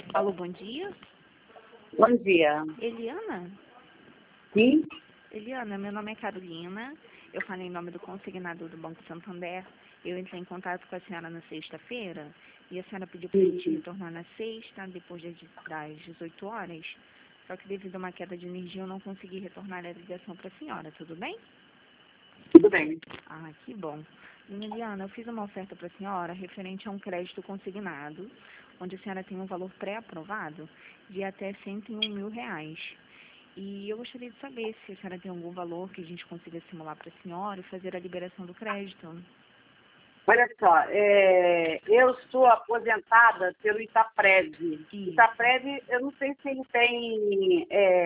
Alô, bom dia. Bom dia. Eliana? Sim? Eliana, meu nome é Carolina. Eu falei em nome do consignado do Banco Santander. Eu entrei em contato com a senhora na sexta-feira e a senhora pediu para a gente retornar na sexta, depois das 18 horas. Só que devido a uma queda de energia eu não consegui retornar a ligação para a senhora, tudo bem? Tudo bem. Ah, que bom. Dona Eliana, eu fiz uma oferta para a senhora referente a um crédito consignado, onde a senhora tem um valor pré-aprovado de até R$ 101.000. E eu gostaria de saber se a senhora tem algum valor que a gente consiga simular para a senhora e fazer a liberação do crédito. Olha só, eu sou aposentada pelo Itaprev. Itaprev, eu não sei se ele tem,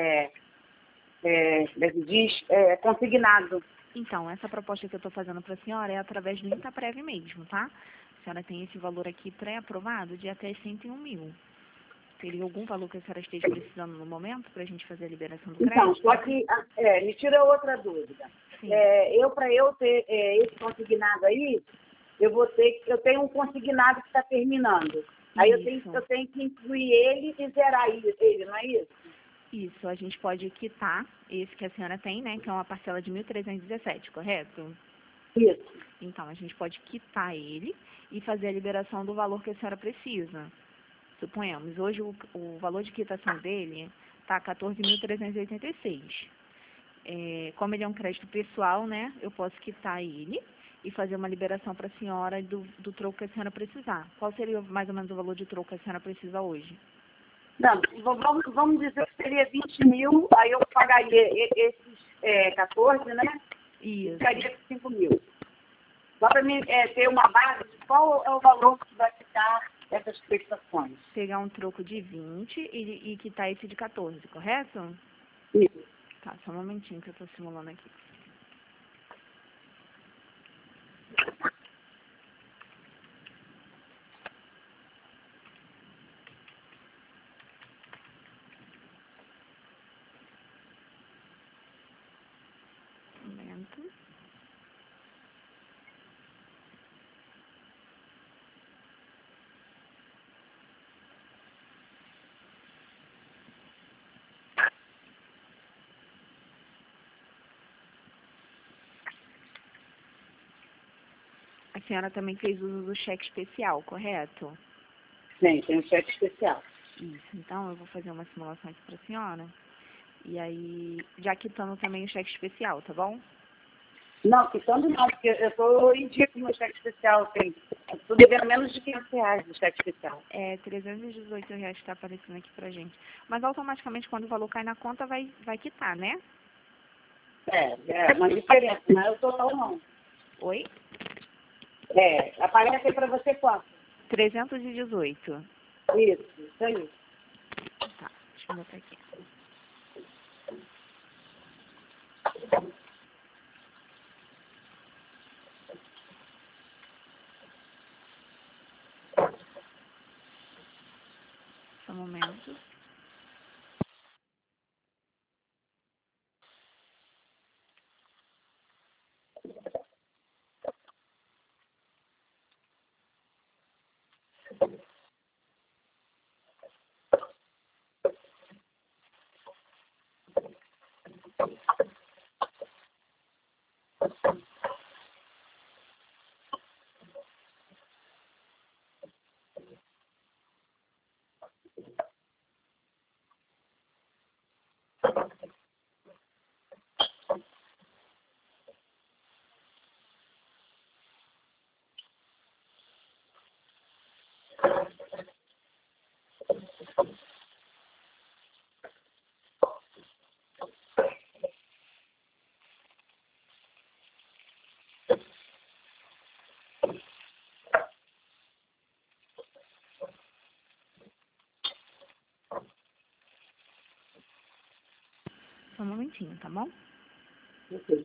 como é que diz, consignado. Então, essa proposta que eu estou fazendo para a senhora é através do Itaprev mesmo, tá? A senhora tem esse valor aqui pré-aprovado de até 101.000. Teria algum valor que a senhora esteja precisando no momento para a gente fazer a liberação do crédito? Então, só que, me tira outra dúvida. Para eu ter esse consignado aí, eu tenho um consignado que está terminando. Aí eu tenho que incluir ele e zerar ele, não é isso? Isso, a gente pode quitar esse que a senhora tem, né, que é uma parcela de 1.317, correto? Isso. Então, a gente pode quitar ele e fazer a liberação do valor que a senhora precisa. Suponhamos, hoje o valor de quitação dele está 14.386. Como ele é um crédito pessoal, né, eu posso quitar ele e fazer uma liberação para a senhora do troco que a senhora precisar. Qual seria mais ou menos o valor de troco que a senhora precisa hoje? Não, vamos dizer que seria 20.000, aí eu pagaria esses 14, né? Isso. Ficaria 5.000. Só para mim ter uma base de qual é o valor que vai ficar essas prestações. Pegar um troco de 20 e quitar esse de 14, correto? Isso. Tá, só um momentinho que eu estou simulando aqui. Um momento. A senhora também fez uso do cheque especial, correto? Sim, tem um cheque especial. Isso, então eu vou fazer uma simulação aqui para a senhora. E aí, já quitando também o cheque especial, tá bom? Não, quitando não, porque eu estou em dia com o meu cheque especial. Estou devendo menos de R$ 500 do cheque especial. É R$ 318 que está aparecendo aqui pra gente. Mas automaticamente, quando o valor cai na conta, vai quitar, né? É uma diferença, não é o total não. Oi? Aparece aí para você quanto? 318. Isso aí. Tá, deixa eu botar aqui. Só um momento. Só um momentinho, tá bom? Ok.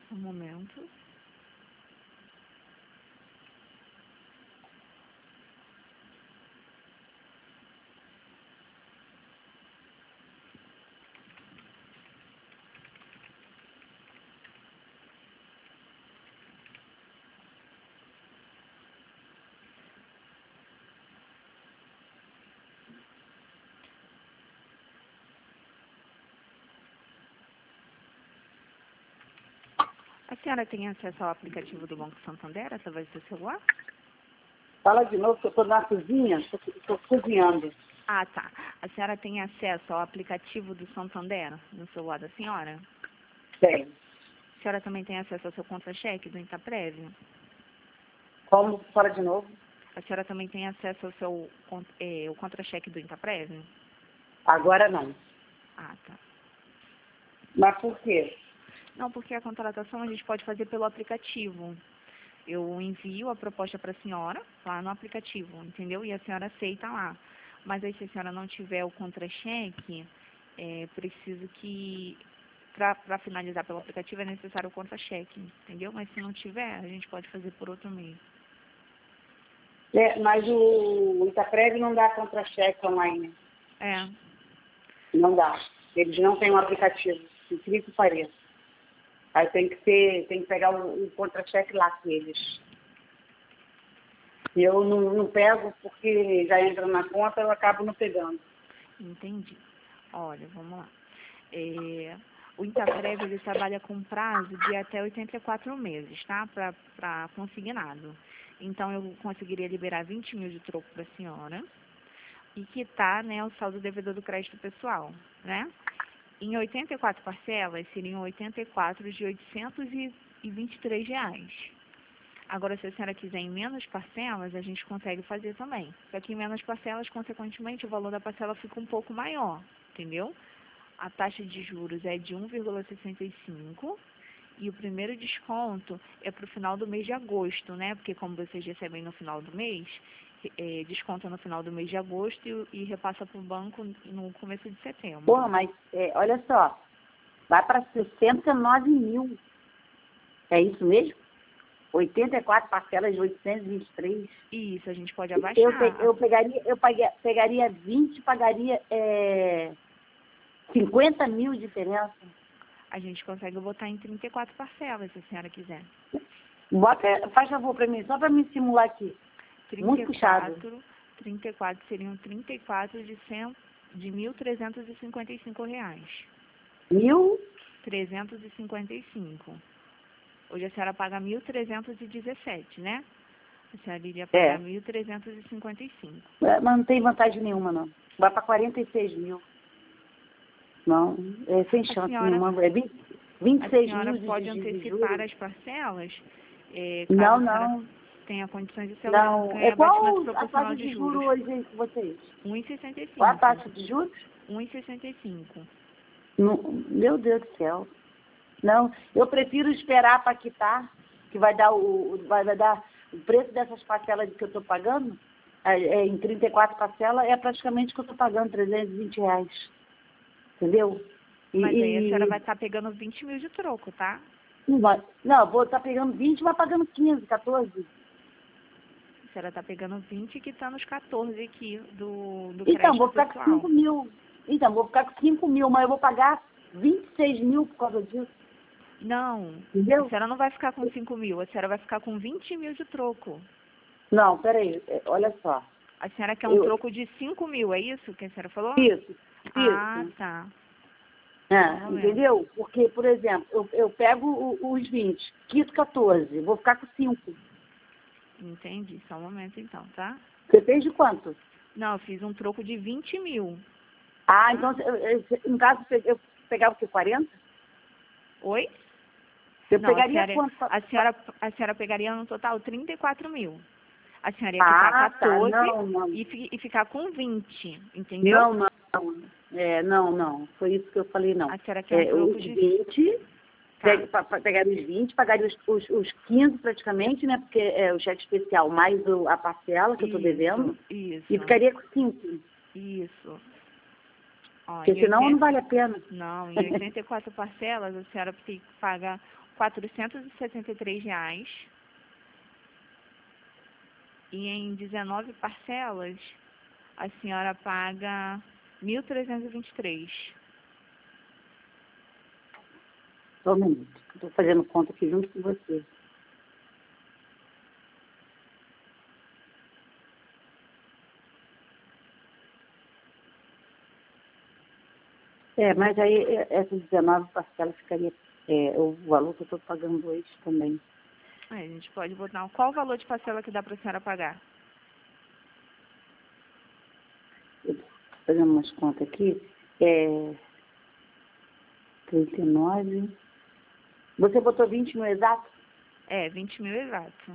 Um momento. A senhora tem acesso ao aplicativo do Banco Santander através do seu celular? Fala de novo, que eu estou na cozinha, estou cozinhando. Ah, tá. A senhora tem acesso ao aplicativo do Santander no celular da senhora? Tem. A senhora também tem acesso ao seu contra-cheque do Intaprev? Como? Fala de novo. A senhora também tem acesso ao seu o contra-cheque do Intaprev? Agora não. Ah, tá. Mas por quê? Não, porque a contratação a gente pode fazer pelo aplicativo. Eu envio a proposta para a senhora lá no aplicativo, entendeu? E a senhora aceita lá. Mas aí se a senhora não tiver o contra-cheque, preciso que, para finalizar pelo aplicativo, é necessário o contra-cheque, entendeu? Mas se não tiver, a gente pode fazer por outro meio. Mas o Intaprev não dá contra-cheque online. É. Não dá. Eles não têm um aplicativo. Incrível que pareça. Aí tem que pegar o contra-cheque lá com eles. E eu não pego porque já entra na conta, eu acabo não pegando. Entendi. Olha, vamos lá. O Intaprev, ele trabalha com prazo de até 84 meses, tá? Para consignado. Então, eu conseguiria liberar 20 mil de troco para a senhora e quitar, né, o saldo devedor do crédito pessoal, né? Em 84 parcelas, seriam 84 de R$ 823 reais. Agora, se a senhora quiser em menos parcelas, a gente consegue fazer também. Só que em menos parcelas, consequentemente, o valor da parcela fica um pouco maior, entendeu? A taxa de juros é de 1,65 e o primeiro desconto é para o final do mês de agosto, né? Porque como vocês recebem no final do mês, desconta no final do mês de agosto e repassa para o banco no começo de setembro. Porra, mas olha só, vai para 69 mil. É isso mesmo? 84 parcelas de 823. Isso, a gente pode abaixar. Eu pegaria 20, pagaria 50 mil de diferença. A gente consegue botar em 34 parcelas, se a senhora quiser. Faz favor para mim, só para me simular aqui. 34, muito puxado. 34 seriam 34 de R$ 1.355 reais. 1.355. Hoje a senhora paga 1.317, né? A senhora iria pagar 1.355. Mas não tem vantagem nenhuma, não. Vai para 46 mil. Não, sem chance nenhuma. 26 mil. A senhora pode antecipar as parcelas? Não. Tenha condições de ser não. Qual a taxa de juros hoje com vocês? 1,65. Qual a taxa de juros? 1,65. Meu Deus do céu. Não, eu prefiro esperar para quitar, que vai dar o preço dessas parcelas que eu estou pagando, em 34 parcelas, é praticamente o que eu estou pagando, 320 reais. Entendeu? Mas aí a senhora vai estar pegando 20 mil de troco, tá? Não, vou estar pegando 20 e vai pagando 15, 14. A senhora está pegando 20 e quitando os 14 aqui do então, crédito vou ficar pessoal. com 5 mil. Então, vou ficar com 5 mil, mas eu vou pagar 26 mil por causa disso. Não, entendeu? A senhora não vai ficar com 5 mil, a senhora vai ficar com 20 mil de troco. Não, peraí, olha só. A senhora quer um troco de 5 mil, é isso que a senhora falou? Isso. Ah, tá. Entendeu? Porque, por exemplo, eu pego os 20, quito 14, vou ficar com 5. Entendi, só um momento então, tá? Você fez de quanto? Não, eu fiz um troco de 20 mil. Ah, então, no caso, eu pegava o quê, 40? Oi? Eu não, pegaria quanto? A senhora pegaria no total 34 mil. A senhora ia quitar 14 não. E ficar com 20, entendeu? Não. Foi isso que eu falei, não. A senhora quer um troco os de 20, pegaria os 20, pagaria os 15 praticamente, né? Porque é o cheque especial mais a parcela que eu estou devendo. Isso. E ficaria com 5. Isso. Ó, porque senão não vale a pena. Não, em 84 parcelas, a senhora tem que pagar R$ 473. E em 19 parcelas, a senhora paga R$ 1.323. Só um minuto. Estou fazendo conta aqui junto com você. Mas aí essas 19 parcelas ficaria o valor que eu estou pagando hoje também. A gente pode botar qual o valor de parcela que dá para a senhora pagar? Eu estou fazendo umas contas aqui. 39. Você botou 20 no exato? 20 mil exato.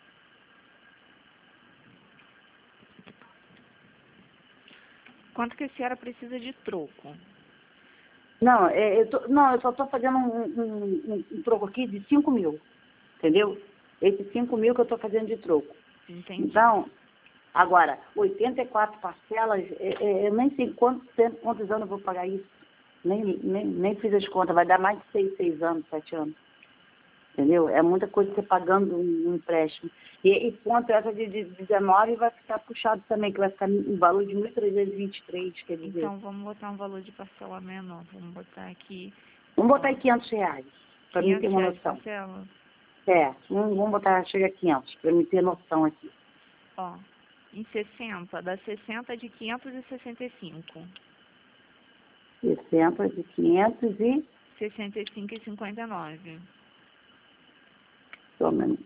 Quanto que a senhora precisa de troco? Não, eu só estou fazendo um troco aqui de 5 mil, entendeu? Esses 5 mil que eu estou fazendo de troco. Entendi. Então, agora, 84 parcelas, eu nem sei quantos anos eu vou pagar isso. Nem fiz as contas, vai dar mais de 6 anos, 7 anos. Entendeu? É muita coisa você pagando um empréstimo. E quanto essa de 19 vai ficar puxado também, que vai ficar um valor de 1.323, quer dizer. Então, vamos botar um valor de parcela menor. Vamos botar aqui... Vamos botar aí R$500, para mim ter uma noção. Parcela? Vamos botar, chega a 500, para mim ter noção aqui. Ó, em 60, dá 60 de 565. 60 de 500 e... 65,59. Só um minuto.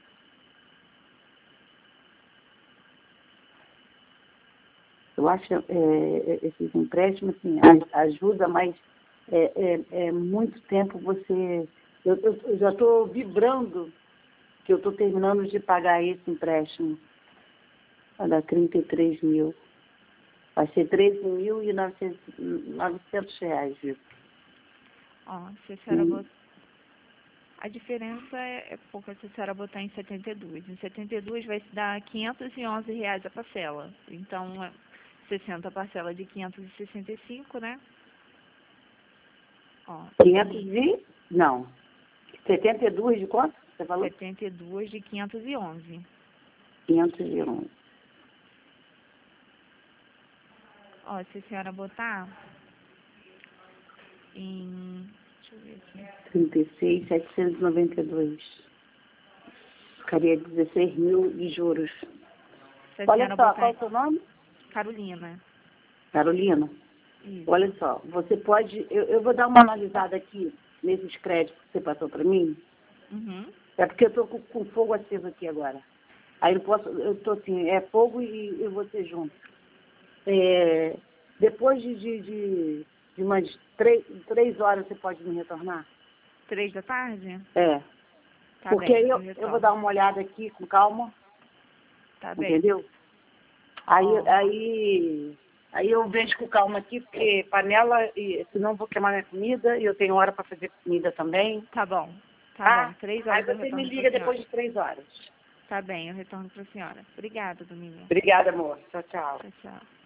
Eu acho esses empréstimos, assim, ajuda, mas muito tempo você... Eu já estou vibrando que eu estou terminando de pagar esse empréstimo. Vai dar 33 mil. Vai ser R$13.900, viu? Ó, se a senhora botar... A diferença é pouca se a senhora botar em 72. Em 72 vai dar R$511 a parcela. Então, 60 parcela de 565, né? Ó, 72 de quanto? Você falou? 72 de 511. 511. Ó, se a senhora botar em... Deixa eu ver aqui. 36.792. Ficaria 16 mil de juros. Olha só, qual é o seu nome? Carolina. Carolina? Isso. Olha só, você pode... Eu vou dar uma analisada aqui nesses créditos que você passou para mim. Uhum. É porque eu estou com fogo aceso aqui agora. Aí eu estou assim, fogo e eu vou ter junto. Depois de umas 3 horas você pode me retornar? 3 da tarde? Tá porque bem, eu vou dar uma olhada aqui com calma. Tá bem. Entendeu? Aí eu vejo com calma aqui, porque panela, senão eu vou queimar minha comida, e eu tenho hora para fazer comida também. Tá bom. Tá bom, 3 horas. Aí você me liga depois de 3 horas. Tá bem, eu retorno para a senhora. Obrigada, Dominga. Obrigada, amor. Tchau, tchau. Tchau, tchau.